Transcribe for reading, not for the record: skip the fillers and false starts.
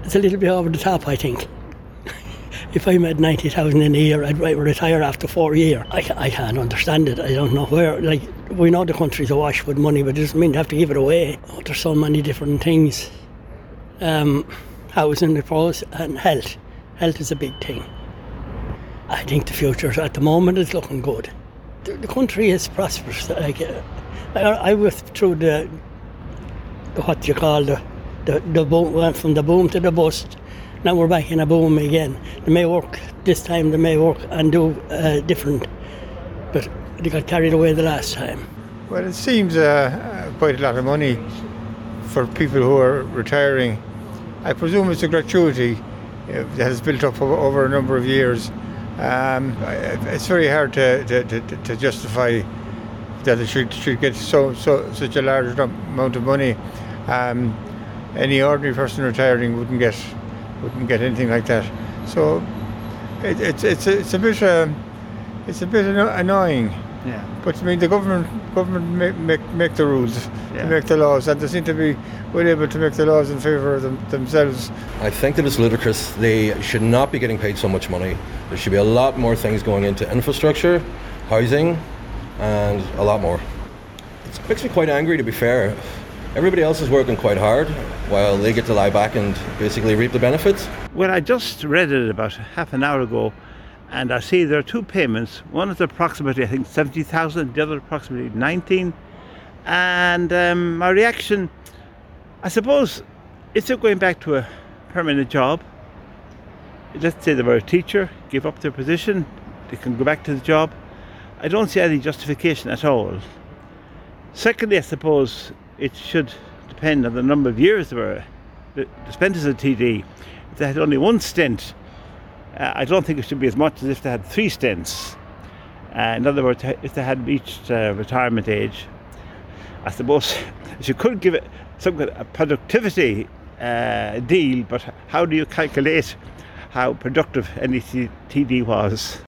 It's a little bit over the top, I think. If I made 90,000 in a year, I'd retire after 4 years. I can't understand it. I don't know where. Like, we know the country's awash with money, but it doesn't mean you have to give it away. Oh, there's so many different things. Housing, I suppose, and health. Health is a big thing. I think the future at the moment is looking good. The country is prosperous. Like, I went through the boom, went from the boom to the bust. Now we're back in a boom again. They may work this time, they may work and do different, but they got carried away the last time. Well, it seems quite a lot of money for people who are retiring. I presume it's a gratuity that has built up over a number of years. It's very hard to justify that it should get such a large amount of money. Any ordinary person retiring wouldn't get anything like that. So it's a bit annoying. Yeah. But I mean, the government make the rules, they make the laws, and they seem to be well able to make the laws in favour of themselves. I think that it's ludicrous. They should not be getting paid so much money. There should be a lot more things going into infrastructure, housing, and a lot more. It makes me quite angry, to be fair. Everybody else is working quite hard while they get to lie back and basically reap the benefits. Well, I just read it about half an hour ago, and I see there are two payments. One is approximately, I think, 70,000, the other approximately 19. And my reaction, I suppose, if they're going back to a permanent job, let's say they were a teacher, give up their position, they can go back to the job. I don't see any justification at all. Secondly, I suppose it should depend on the number of years they were spent as a TD. If they had only one stint, I don't think it should be as much as if they had 3 stints. In other words, if they had reached retirement age, I suppose you could give it some kind of productivity deal, but how do you calculate how productive any TD was?